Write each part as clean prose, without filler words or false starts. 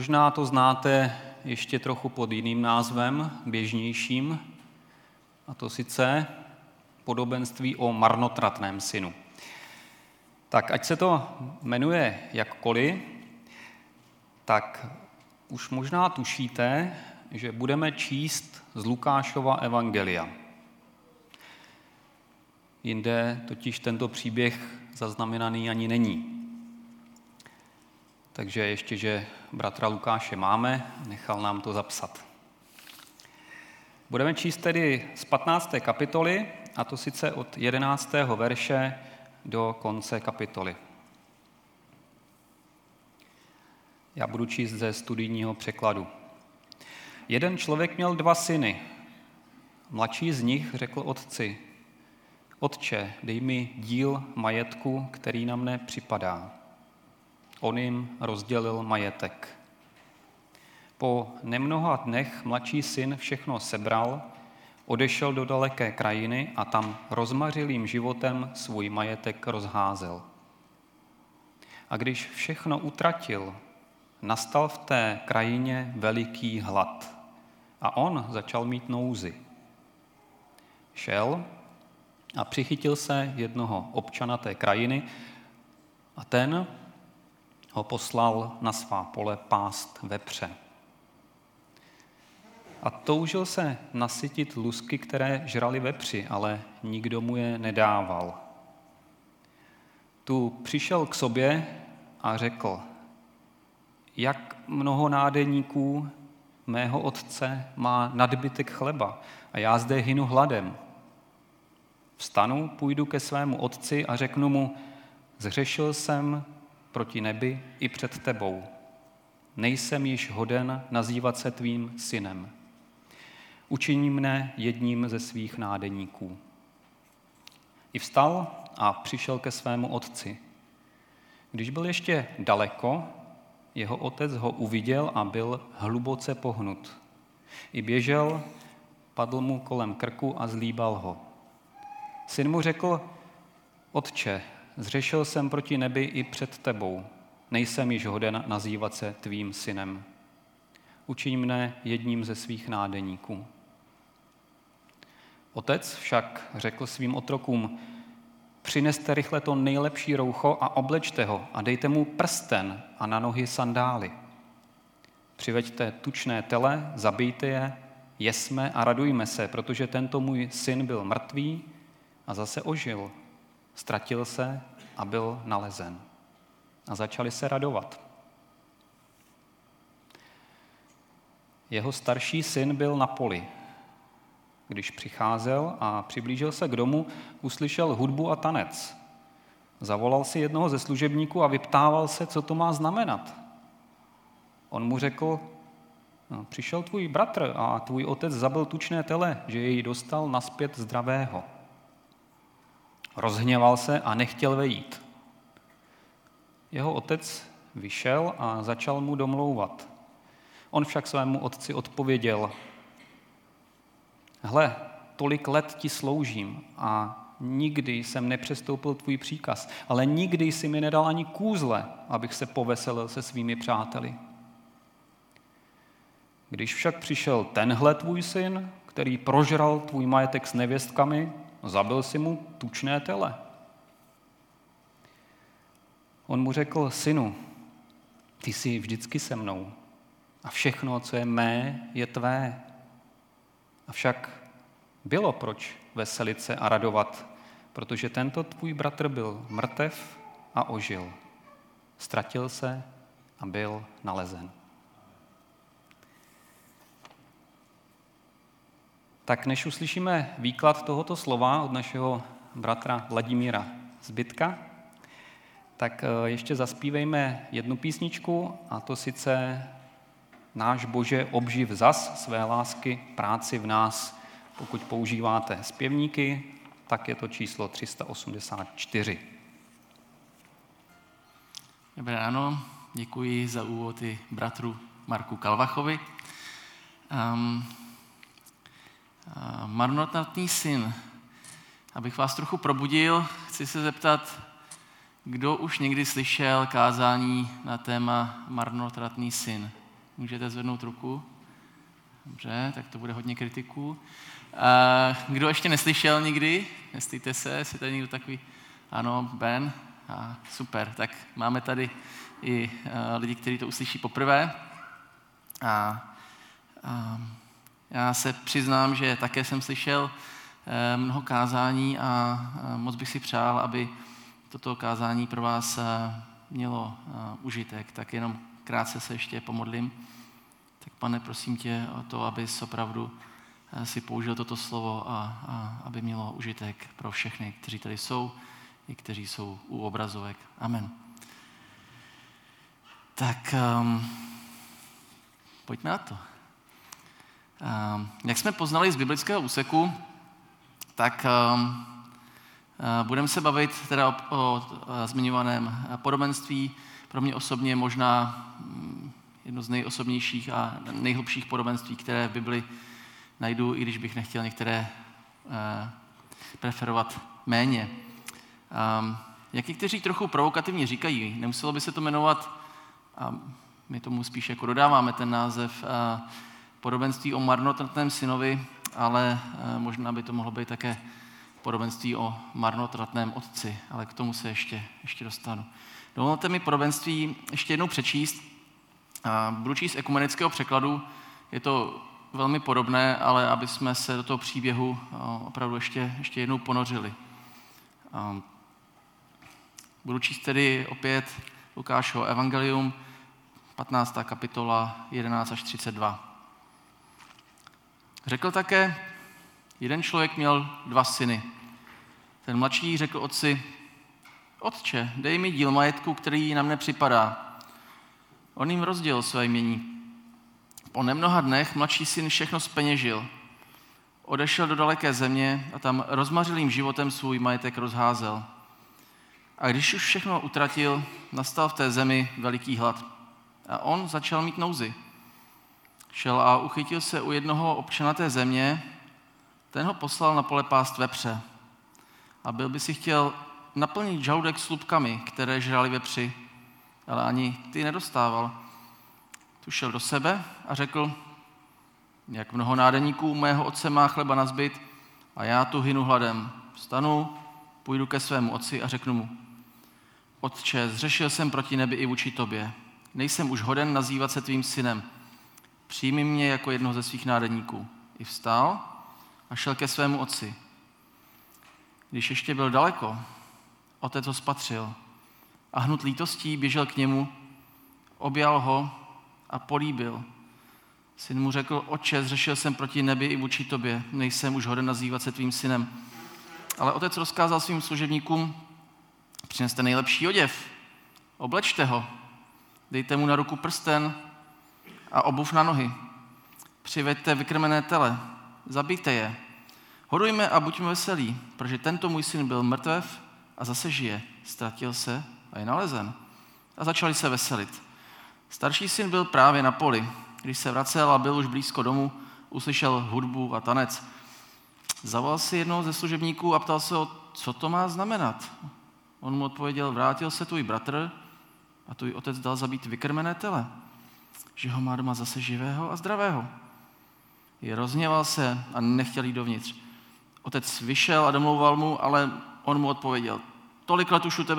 Možná to znáte ještě trochu pod jiným názvem, běžnějším, a to sice podobenství o marnotratném synu. Tak ať se to jmenuje jakkoliv, tak už možná tušíte, že budeme číst z Lukášova evangelia. Jinde totiž tento příběh zaznamenaný ani není. Takže ještě, že bratra Lukáše máme, nechal nám to zapsat. Budeme číst tedy z 15. kapitoly, a to sice od 11. verše do konce kapitoly. Já budu číst ze studijního překladu. Jeden člověk měl 2 syny. Mladší z nich řekl otci: Otče, dej mi díl majetku, který na mne připadá. On jim rozdělil majetek. Po nemnoha dnech mladší syn všechno sebral, odešel do daleké krajiny a tam rozmařilým životem svůj majetek rozházel. A když všechno utratil, nastal v té krajině veliký hlad a on začal mít nouzi. Šel a přichytil se jednoho občana té krajiny a ten ho poslal na svá pole pást vepře. A toužil se nasytit lusky, které žrali vepři, ale nikdo mu je nedával. Tu přišel k sobě a řekl: Jak mnoho nádeníků mého otce má nadbytek chleba a já zde hynu hladem. Vstanu, půjdu ke svému otci a řeknu mu: Zhřešil jsem proti nebi i před tebou. Nejsem již hoden nazývat se tvým synem. Učiň mne jedním ze svých nádeníků. I vstal a přišel ke svému otci. Když byl ještě daleko, jeho otec ho uviděl a byl hluboce pohnut. I běžel, padl mu kolem krku a zlíbal ho. Syn mu řekl: Otče, zřešil jsem proti nebi i před tebou. Nejsem již hoden nazývat se tvým synem. Učiň mne jedním ze svých nádeníků. Otec však řekl svým otrokům: Přineste rychle to nejlepší roucho a oblečte ho a dejte mu prsten a na nohy sandály. Přiveďte tučné tele, zabijte je, jesme a radujme se, protože tento můj syn byl mrtvý a zase ožil. Ztratil se a byl nalezen. A začali se radovat. Jeho starší syn byl na poli. Když přicházel a přiblížil se k domu, uslyšel hudbu a tanec. Zavolal si jednoho ze služebníků a vyptával se, co to má znamenat. On mu řekl: Přišel tvůj bratr a tvůj otec zabil tučné tele, že jej dostal nazpět zdravého. Rozhněval se a nechtěl vejít. Jeho otec vyšel a začal mu domlouvat. On však svému otci odpověděl: Hle, tolik let ti sloužím a nikdy jsem nepřestoupil tvůj příkaz, ale nikdy jsi mi nedal ani kůzle, abych se poveselil se svými přáteli. Když však přišel tenhle tvůj syn, který prožral tvůj majetek s nevěstkami, zabil si mu tučné tele. On mu řekl: Synu, ty jsi vždycky se mnou a všechno, co je mé, je tvé. Avšak bylo proč veselit se a radovat, protože tento tvůj bratr byl mrtev a ožil. Ztratil se a byl nalezen. Tak než uslyšíme výklad tohoto slova od našeho bratra Vladimíra Zbytka, tak ještě zaspívejme jednu písničku, a to sice Náš Bože, obživ zas své lásky práci v nás. Pokud používáte zpěvníky, tak je to číslo 384. Dobré ráno, děkuji za úvod i bratru Marku Kalvachovi. Marnotratný syn. Abych vás trochu probudil, chci se zeptat, kdo už někdy slyšel kázání na téma marnotratný syn? Můžete zvednout ruku. Dobře, tak to bude hodně kritiků. Kdo ještě neslyšel nikdy? Nestýte se, jestli tady někdo takový... Ano, Ben. Super, tak máme tady i lidi, kteří to uslyší poprvé. Já se přiznám, že také jsem slyšel mnoho kázání a moc bych si přál, aby toto kázání pro vás mělo užitek. Tak jenom krátce se ještě pomodlím. Tak Pane, prosím tě o to, abys opravdu si použil toto slovo a aby mělo užitek pro všechny, kteří tady jsou i kteří jsou u obrazovek. Amen. Tak pojďme na to. Jak jsme poznali z biblického úseku, tak budeme se bavit teda o zmiňovaném podobenství. Pro mě osobně možná jedno z nejosobnějších a nejhlubších podobenství, které v Bibli najdu, i když bych nechtěl některé preferovat méně. Jak někteří trochu provokativně říkají, nemuselo by se to jmenovat, a my tomu spíš jako dodáváme ten název, podobenství o marnotratném synovi, ale možná by to mohlo být také podobenství o marnotratném otci, ale k tomu se ještě dostanu. Dovolte mi podobenství ještě jednou přečíst. Budu číst ekumenického překladu, je to velmi podobné, ale aby jsme se do toho příběhu opravdu ještě jednou ponořili. Budu číst tedy opět Lukášovo evangelium, 15. kapitola, 11 až 32. Řekl také, jeden člověk měl 2 syny. Ten mladší řekl otci, otče, dej mi díl majetku, který na mne připadá. On jim rozdělil své jmění. Po nemnoha dnech mladší syn všechno zpeněžil. Odešel do daleké země a tam rozmařilým životem svůj majetek rozházel. A když už všechno utratil, nastal v té zemi veliký hlad. A on začal mít nouzi. Šel a uchytil se u jednoho občana té země, ten ho poslal na pole pást vepře. A byl by si chtěl naplnit žaludek slupkami, které žrali vepři, ale ani ty nedostával. Tu šel do sebe a řekl, jak mnoho nádeníků mého otce má chleba nazbyt a já tu hynu hladem. Vstanu, půjdu ke svému otci a řeknu mu, otče, zřešil jsem proti nebi i vůči tobě. Nejsem už hoden nazývat se tvým synem. Přijmi mě jako jednoho ze svých nádeníků. I vstal a šel ke svému otci. Když ještě byl daleko, otec ho spatřil a hnut lítostí běžel k němu, objal ho a políbil. Syn mu řekl, otče, zřešil jsem proti nebi i vůči tobě, nejsem už hoden nazývat se tvým synem. Ale otec rozkázal svým služebníkům, přineste nejlepší oděv, oblečte ho, dejte mu na ruku prsten a obuv na nohy. Přiveďte vykrmené tele, zabijte je. Hodujme a buďme veselí, protože tento můj syn byl mrtev a zase žije. Ztratil se a je nalezen. A začali se veselit. Starší syn byl právě na poli. Když se vracel a byl už blízko domu, uslyšel hudbu a tanec. Zavolal si jednoho ze služebníků a ptal se ho, co to má znamenat. On mu odpověděl, vrátil se tvůj bratr a tvůj otec dal zabít vykrmené tele, že ho má doma zase živého a zdravého. Je rozhněval se a nechtěl jít dovnitř. Otec vyšel a domlouval mu, ale on mu odpověděl, tolik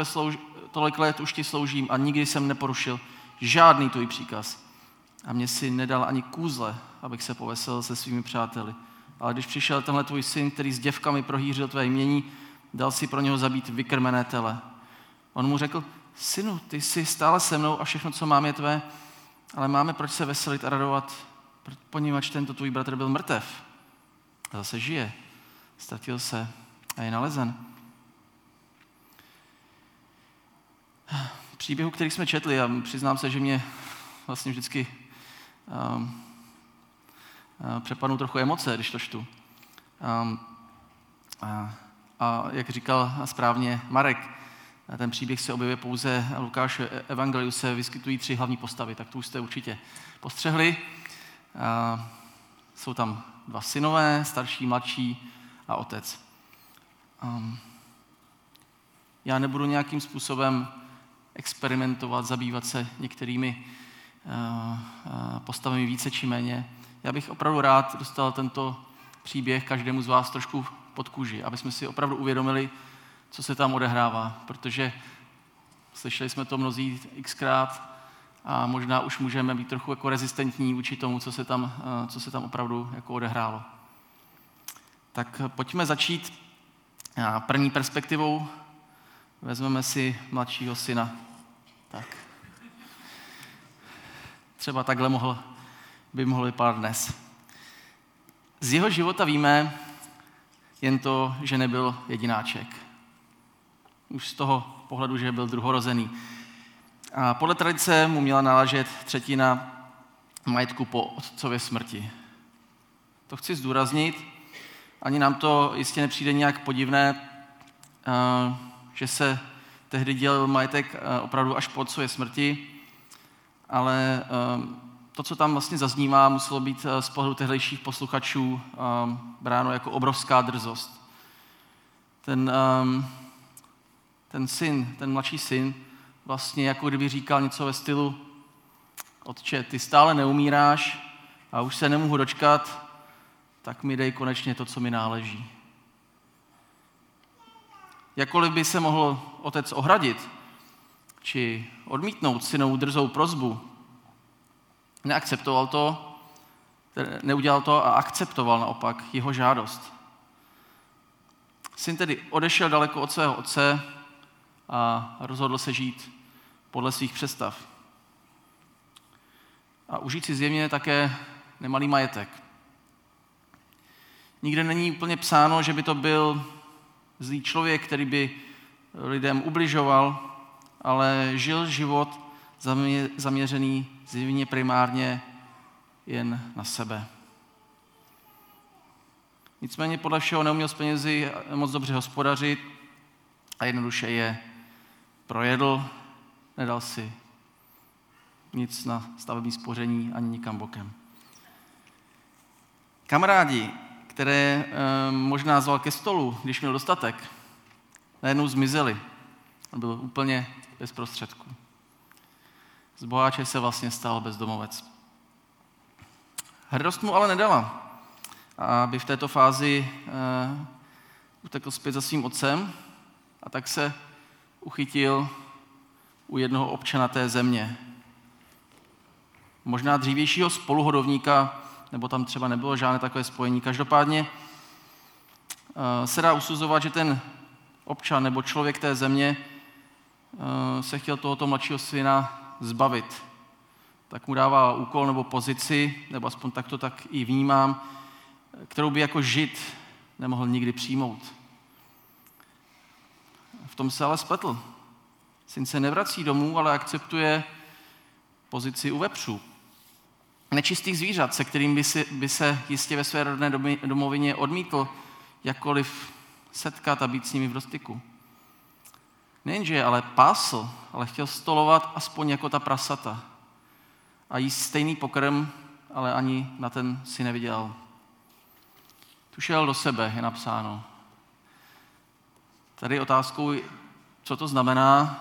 let už ti sloužím a nikdy jsem neporušil žádný tvůj příkaz. A mě si nedal ani kůzle, abych se poveselil se svými přáteli. Ale když přišel tenhle tvůj syn, který s děvkami prohýřil tvé jmění, dal si pro něho zabít vykrmené tele. On mu řekl, synu, ty jsi stále se mnou a všechno, co mám, je tvé, ale máme proč se veselit a radovat, poněvadž tento tvůj bratr byl mrtev. A zase žije. Ztratil se a je nalezen. Příběhu, který jsme četli, a přiznám se, že mě vlastně vždycky přepadnou trochu emoce, když to čtu. A jak říkal správně Marek, ten příběh se objevuje pouze v Lukášově evangeliu, se vyskytují 3 hlavní postavy, tak to už jste určitě postřehli. Jsou tam 2 synové, starší, mladší a otec. Já nebudu nějakým způsobem experimentovat, zabývat se některými postavami více či méně. Já bych opravdu rád dostal tento příběh každému z vás trošku pod kůži, aby jsme si opravdu uvědomili, co se tam odehrává, protože slyšeli jsme to mnozí xkrát a možná už můžeme být trochu jako rezistentní vůči tomu, co se tam opravdu jako odehrálo. Tak pojďme začít první perspektivou. Vezmeme si mladšího syna. Tak. Třeba takhle by mohl vypadat dnes. Z jeho života víme jen to, že nebyl jedináček. Už z toho pohledu, že byl druhorozený. A podle tradice mu měla náležet 1/3 majetku po otcově smrti. To chci zdůraznit. Ani nám to jistě nepřijde nějak podivné, že se tehdy dělil majetek opravdu až po otcově smrti, ale to, co tam vlastně zaznívá, muselo být z pohledu tehdejších posluchačů bráno jako obrovská drzost. Ten mladší syn vlastně jako kdyby říkal něco ve stylu: Otče, ty stále neumíráš a už se nemohu dočkat, tak mi dej konečně to, co mi náleží. Jakkoliv by se mohl otec ohradit či odmítnout synovu drzou prosbu, neudělal to a akceptoval naopak jeho žádost. Syn tedy odešel daleko od svého otce a rozhodl se žít podle svých představ. A užít si zjevně také nemalý majetek. Nikde není úplně psáno, že by to byl zlý člověk, který by lidem ubližoval, ale žil život zaměřený zjevně primárně jen na sebe. Nicméně podle všeho neuměl s penězi moc dobře hospodařit a jednoduše je projedl, nedal si nic na stavební spoření ani nikam bokem. Kamarádi, které možná zval ke stolu, když měl dostatek, najednou zmizeli. On byl úplně bez prostředků. Z boháče se vlastně stal bezdomovec. Hrdost mu ale nedala, aby v této fázi utekl zpět za svým otcem a tak se uchytil u jednoho občana té země. Možná dřívějšího spoluhodovníka, nebo tam třeba nebylo žádné takové spojení. Každopádně se dá usuzovat, že ten občan nebo člověk té země se chtěl tohoto mladšího syna zbavit. Tak mu dává úkol nebo pozici, nebo aspoň tak to tak i vnímám, kterou by jako žid nemohl nikdy přijmout. V tom se ale spletl. Syn se nevrací domů, ale akceptuje pozici u vepřů. Nečistých zvířat, se kterým by se jistě ve své rodné domovině odmítl jakkoliv setkat a být s nimi v dostyku. Nejenže je ale pásl, ale chtěl stolovat aspoň jako ta prasata. A jíst stejný pokrm, ale ani na ten si nevydělal. Tu šel do sebe, je napsáno. Tady otázkou, co to znamená,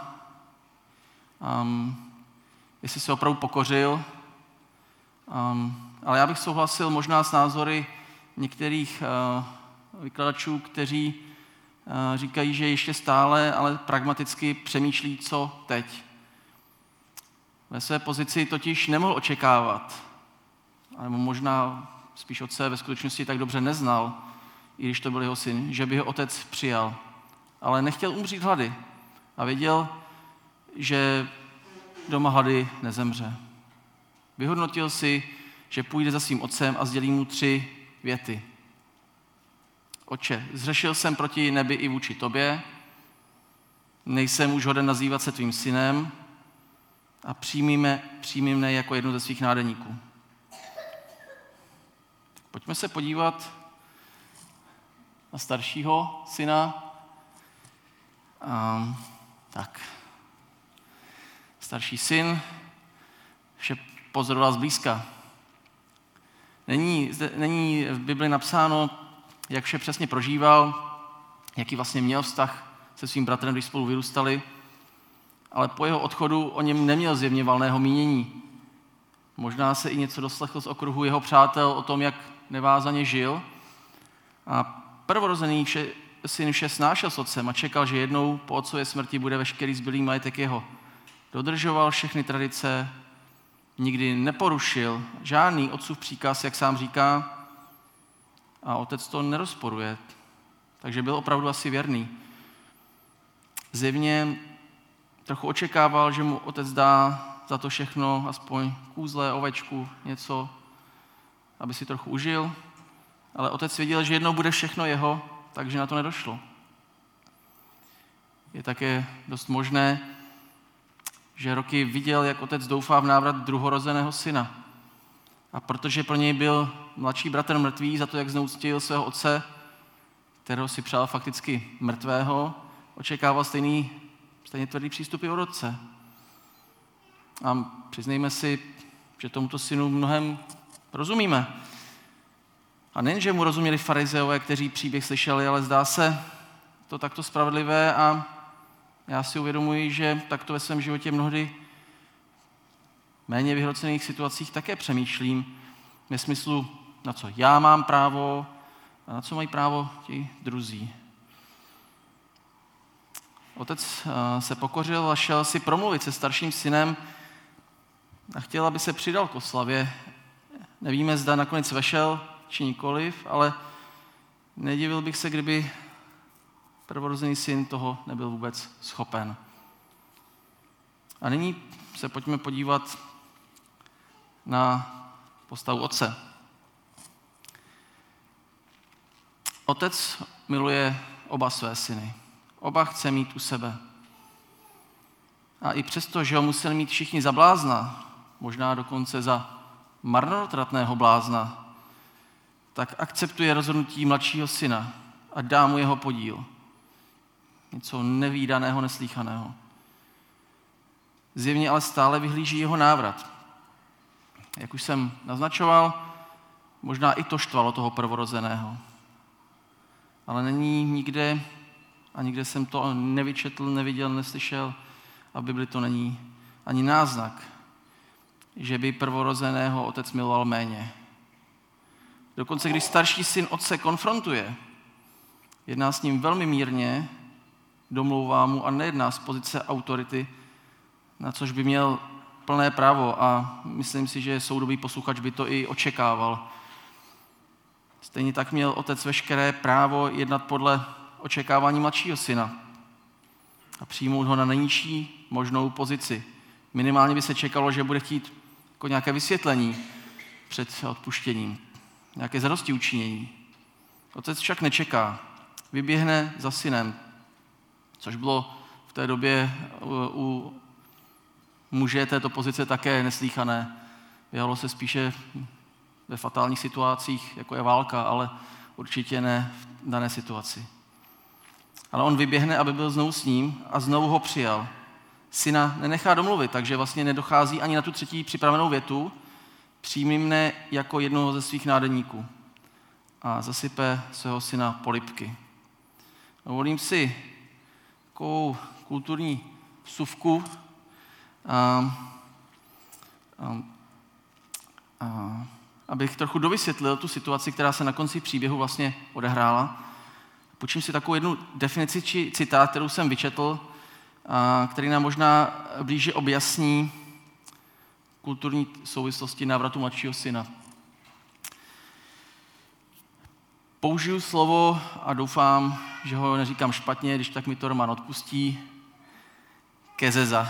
jestli se opravdu pokořil, ale já bych souhlasil možná s názory některých vykladačů, kteří říkají, že ještě stále, ale pragmaticky přemýšlí, co teď. Ve své pozici totiž nemohl očekávat, nebo možná spíš otce ve skutečnosti tak dobře neznal, i když to byl jeho syn, že by ho otec přijal. Ale nechtěl umřít hlady a věděl, že doma hlady nezemře. Vyhodnotil si, že půjde za svým otcem a sdělí mu 3 věty. Otče, zřešil jsem proti nebi i vůči tobě, nejsem už hoden nazývat se tvým synem a přijmi mne jako jednu ze svých nádeníků. Pojďme se podívat na staršího syna. Starší syn vše pozoroval zblízka. Není v Bibli napsáno, jak vše přesně prožíval, jaký vlastně měl vztah se svým bratrem, když spolu vyrůstali, ale po jeho odchodu o něm neměl zjevně valného mínění. Možná se i něco doslechl z okruhu jeho přátel o tom, jak nevázaně žil. A prvorozený syn vše snášel s otcem a čekal, že jednou po otcově smrti bude veškerý zbylý majetek jeho. Dodržoval všechny tradice, nikdy neporušil žádný otcův příkaz, jak sám říká, a otec to nerozporuje. Takže byl opravdu asi věrný. Zjevně trochu očekával, že mu otec dá za to všechno, aspoň kůzle, ovečku, něco, aby si trochu užil. Ale otec věděl, že jednou bude všechno jeho, takže na to nedošlo. Je také dost možné, že roky viděl, jak otec doufá v návrat druhorozeného syna. A protože pro něj byl mladší bratr mrtvý za to, jak zneuctil svého otce, kterého si přál fakticky mrtvého, očekával stejně tvrdý přístup i od otce. A přiznejme si, že tomuto synu mnohem rozumíme. A nejen, že mu rozuměli farizeové, kteří příběh slyšeli, ale zdá se to takto spravedlivé a já si uvědomuji, že takto ve svém životě mnohdy méně vyhrocených situacích také přemýšlím ve smyslu, na co já mám právo a na co mají právo ti druzí. Otec se pokořil a šel si promluvit se starším synem a chtěl, aby se přidal k oslavě. Nevíme, zda nakonec vešel, či nikoliv, ale nedivil bych se, kdyby prvorozený syn toho nebyl vůbec schopen. A nyní se pojďme podívat na postavu otce. Otec miluje oba své syny. Oba chce mít u sebe. A i přesto, že ho museli mít všichni za blázna, možná dokonce za marnotratného blázna, tak akceptuje rozhodnutí mladšího syna a dá mu jeho podíl. Něco nevídaného, neslýchaného. Zjevně ale stále vyhlíží jeho návrat. Jak už jsem naznačoval, možná i to štvalo toho prvorozeného. Ale není nikde, a nikde jsem to nevyčetl, neviděl, neslyšel, a v Bibli to není ani náznak, že by prvorozeného otec miloval méně. Dokonce, když starší syn otce konfrontuje, jedná s ním velmi mírně, domlouvá mu a nejedná z pozice autority, na což by měl plné právo a myslím si, že soudobý posluchač by to i očekával. Stejně tak měl otec veškeré právo jednat podle očekávání mladšího syna a přijmout ho na nejnižší možnou pozici. Minimálně by se čekalo, že bude chtít jako nějaké vysvětlení před odpuštěním, nějaké zadostiučinění. Otec však nečeká, vyběhne za synem, což bylo v té době u muže této pozice také neslýchané. Běhalo se spíše ve fatálních situacích, jako je válka, ale určitě ne v dané situaci. Ale on vyběhne, aby byl znovu s ním a znovu ho přijal. Syna nenechá domluvit, takže vlastně nedochází ani na tu třetí připravenou větu, přijmi mne jako jednoho ze svých nádeníků a zasype svého syna polibky. Dovolím si takovou kulturní vsuvku, abych trochu dovysvětlil tu situaci, která se na konci příběhu vlastně odehrála. Půjčím si takovou jednu definici či citát, kterou jsem vyčetl, který nám možná blíže objasní kulturní souvislosti návratu mladšího syna. Použiju slovo a doufám, že ho neříkám špatně, když tak mi to Roman odpustí. Kezeza.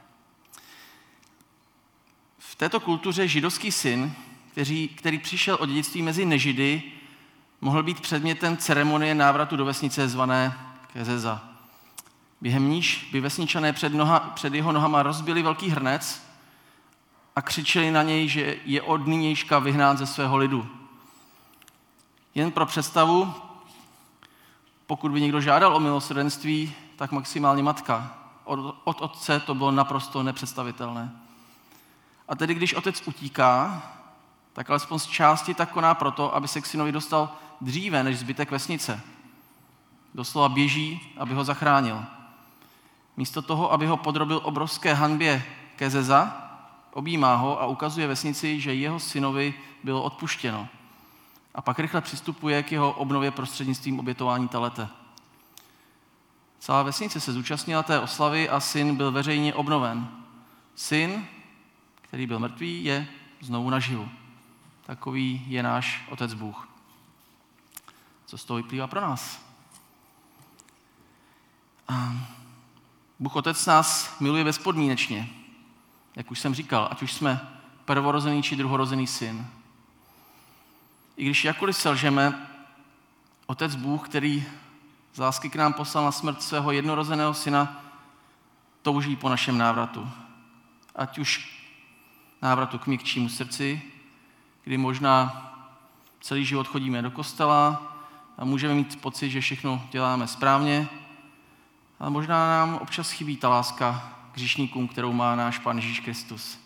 V této kultuře židovský syn, který přišel o dědictví mezi nežidy, mohl být předmětem ceremonie návratu do vesnice zvané kezeza. Během níž by vesničané před jeho nohama rozbili velký hrnec a křičeli na něj, že je od nynějška vyhnán ze svého lidu. Jen pro představu, pokud by někdo žádal o milosrdenství, tak maximálně matka. Od otce to bylo naprosto nepředstavitelné. A tedy když otec utíká, tak alespoň z části tak koná proto, aby se k synovi dostal dříve než zbytek vesnice. Doslova běží, aby ho zachránil. Místo toho, aby ho podrobil obrovské hanbě kezeza, objímá ho a ukazuje vesnici, že jeho synovi bylo odpuštěno. A pak rychle přistupuje k jeho obnově prostřednictvím obětování telete. Celá vesnice se zúčastnila té oslavy a syn byl veřejně obnoven. Syn, který byl mrtvý, je znovu naživu. Takový je náš Otec Bůh. Co z toho vyplývá pro nás? Bůh Otec nás miluje bezpodmínečně. Jak už jsem říkal, ať už jsme prvorozený či druhorozený syn. I když jakkoliv selžeme, Otec Bůh, který z lásky k nám poslal na smrt svého jednorozeného syna, touží po našem návratu. Ať už návratu k měkčímu srdci, kdy možná celý život chodíme do kostela a můžeme mít pocit, že všechno děláme správně, ale možná nám občas chybí ta láska k hříšníkům, kterou má náš Pán Ježíš Kristus.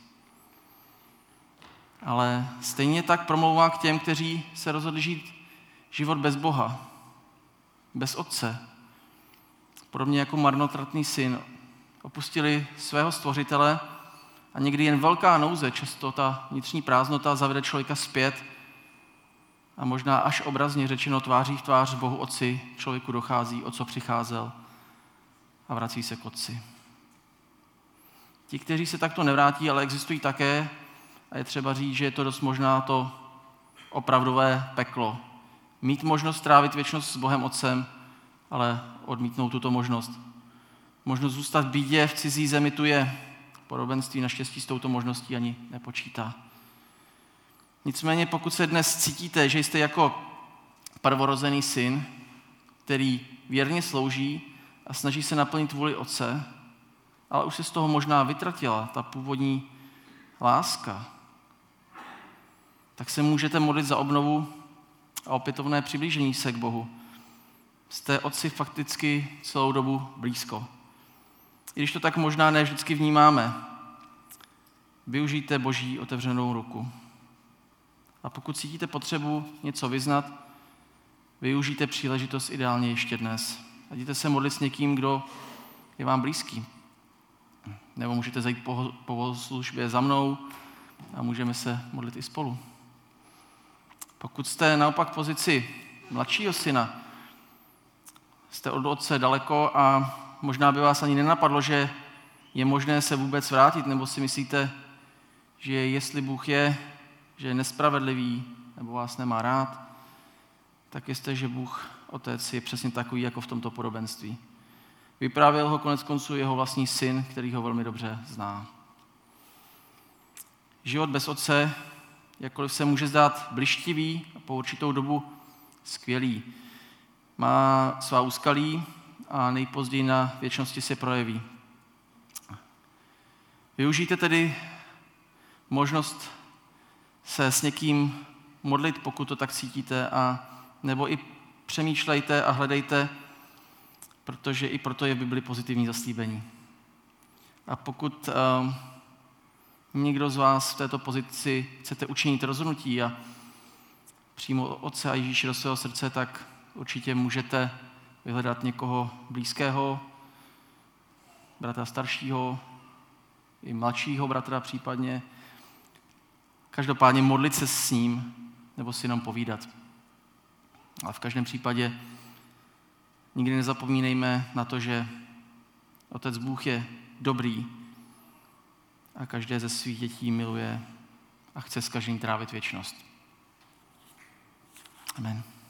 Ale stejně tak promlouvá k těm, kteří se rozhodli žít život bez Boha, bez Otce. Podobně jako marnotratný syn opustili svého stvořitele a někdy jen velká nouze, často ta vnitřní prázdnota zavede člověka zpět a možná až obrazně řečeno tváří v tvář Bohu Otci člověku dochází, o co přicházel a vrací se k Otci. Ti, kteří se takto nevrátí, ale existují také, a je třeba říct, že je to dost možná to opravdové peklo. Mít možnost trávit věčnost s Bohem Otcem, ale odmítnout tuto možnost. Možnost zůstat v bídě v cizí zemi tu je. Podobenství naštěstí s touto možností ani nepočítá. Nicméně pokud se dnes cítíte, že jste jako prvorozený syn, který věrně slouží a snaží se naplnit vůli Otce, ale už se z toho možná vytratila ta původní láska, tak se můžete modlit za obnovu a opětovné přiblížení se k Bohu. Jste Otci fakticky celou dobu blízko. I když to tak možná ne vždycky vnímáme, využijte Boží otevřenou ruku. A pokud cítíte potřebu něco vyznat, využijte příležitost ideálně ještě dnes. A jděte se modlit s někým, kdo je vám blízký. Nebo můžete zajít po službě za mnou a můžeme se modlit i spolu. Pokud jste naopak v pozici mladšího syna, jste od Otce daleko a možná by vás ani nenapadlo, že je možné se vůbec vrátit, nebo si myslíte, že jestli Bůh je, že je nespravedlivý, nebo vás nemá rád, tak jste, že Bůh Otec je přesně takový, jako v tomto podobenství. Vyprávěl ho konec konců jeho vlastní syn, který ho velmi dobře zná. Život bez Otce, jakkoliv se může zdát blištivý a po určitou dobu skvělý, má svá úskalí a nejpozději na věčnosti se projeví. Využijte tedy možnost se s někým modlit, pokud to tak cítíte, a nebo i přemýšlejte a hledejte, protože i proto je v Bibli pozitivní zaslíbení. A pokud někdo z vás v této pozici chcete učinit rozhodnutí a přijmout Otce a Ježíše do svého srdce, tak určitě můžete vyhledat někoho blízkého, bratra staršího, i mladšího bratra případně. Každopádně modlit se s ním nebo si jenom povídat. A v každém případě nikdy nezapomínejme na to, že Otec Bůh je dobrý a každé ze svých dětí miluje a chce s každým trávit věčnost. Amen.